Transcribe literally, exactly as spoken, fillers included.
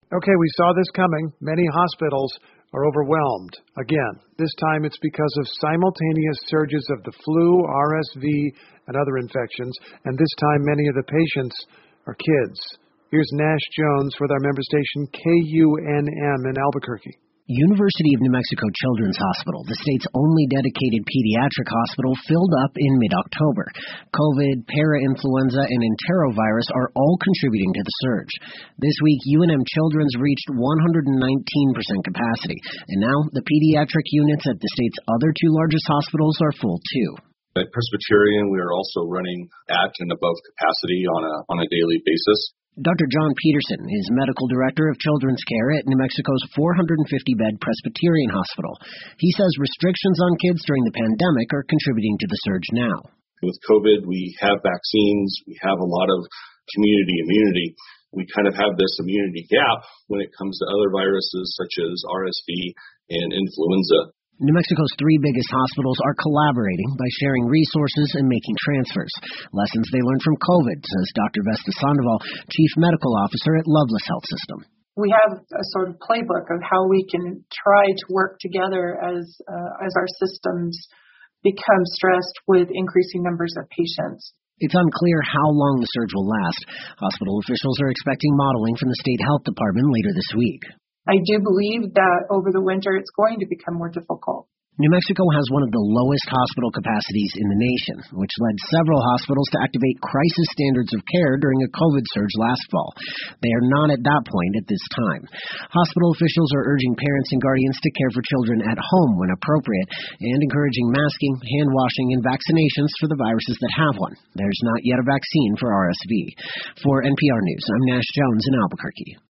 Okay, we saw this coming. Many hospitals are overwhelmed. Again, this time it's because of simultaneous surges of the flu, R S V, and other infections, and this time many of the patients are kids. Here's Nash Jones with our member station K U N M in Albuquerque. University of New Mexico Children's Hospital, the state's only dedicated pediatric hospital, filled up in mid-October. COVID, parainfluenza, and enterovirus are all contributing to the surge. This week, U N M Children's reached one hundred nineteen percent capacity, and now the pediatric units at the state's other two largest hospitals are full too. At Presbyterian, we are also running at and above capacity on a on a daily basis. Doctor John Peterson is medical director of children's care at New Mexico's four hundred fifty bed Presbyterian Hospital. He says restrictions on kids during the pandemic are contributing to the surge now. With COVID, we have vaccines, we have a lot of community immunity. We kind of have this immunity gap when it comes to other viruses such as R S V and influenza. New Mexico's three biggest hospitals are collaborating by sharing resources and making transfers. Lessons they learned from COVID, says Doctor Vesta Sandoval, Chief Medical Officer at Loveless Health System. We have a sort of playbook of how we can try to work together as uh, as our systems become stressed with increasing numbers of patients. It's unclear how long the surge will last. Hospital officials are expecting modeling from the state health department later this week. I do believe that over the winter it's going to become more difficult. New Mexico has one of the lowest hospital capacities in the nation, which led several hospitals to activate crisis standards of care during a COVID surge last fall. They are not at that point at this time. Hospital officials are urging parents and guardians to care for children at home when appropriate and encouraging masking, hand washing, and vaccinations for the viruses that have one. There's not yet a vaccine for R S V. For N P R News, I'm Nash Jones in Albuquerque.